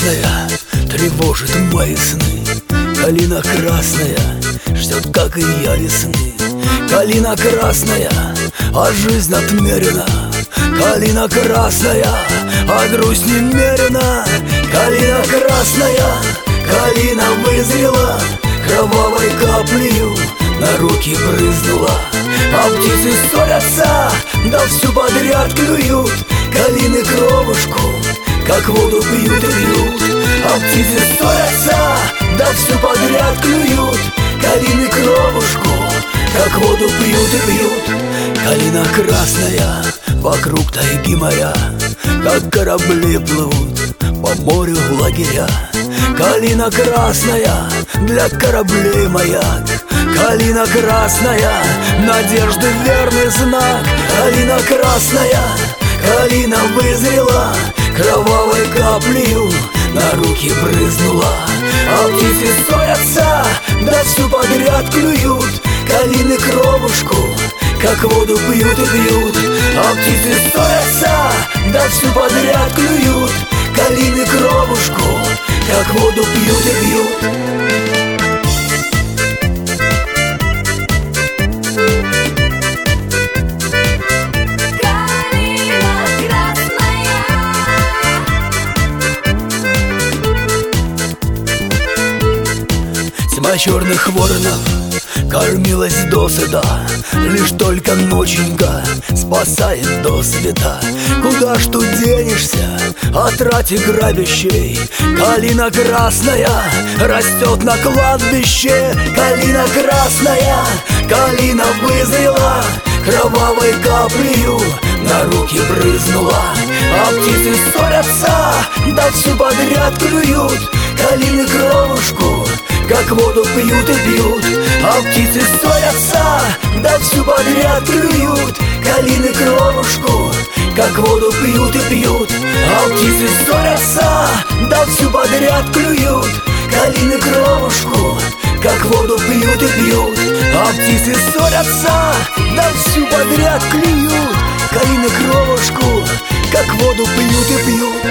красная тревожит мои сны. Калина красная ждет, как и я, весны. Калина красная, а жизнь отмерена. Калина красная, а грусть немерена. Калина красная, калина вызрела, кровавой каплею на руки брызнула. А птицы ссорятся, да всю подряд клюют. Калины кровушку, как воду пьют и пьют. А птицы ссорятся, да всю подряд клюют. Калины кровушку, как воду пьют и пьют. Калина красная, вокруг тайги моря, как корабли плывут по морю в лагеря. Калина красная, для кораблей маяк. Калина красная, надежды верный знак. Калина красная, калина вызрела, кровавой каплею на руки брызнула. А птицы ссорятся, да всю подряд клюют. Калины кровушку, как воду пьют и пьют. А птицы ссорятся, да всю подряд клюют. Калины кровушку, как воду пьют и пьют. Тьма черных воронов кормилась досыта, лишь только ноченька спасает до света. Куда ж тут денешься от рати грабящей? Калина красная растет на кладбище. Калина красная, калина вызрела, кровавой каплею на руки брызнула. А птицы ссорятся, да всю подряд клюют. Калины кровушку, как воду пьют и пьют. А птицы ссорятся, да всю подряд клюют. Калины кровушку, как воду пьют и пьют. А птицы ссорятся, да всю подряд клюют. Калины кровушку, как воду пьют и пьют. А птицы ссорятся, да всю подряд клюют. Калины кровушку, как воду пьют и пьют.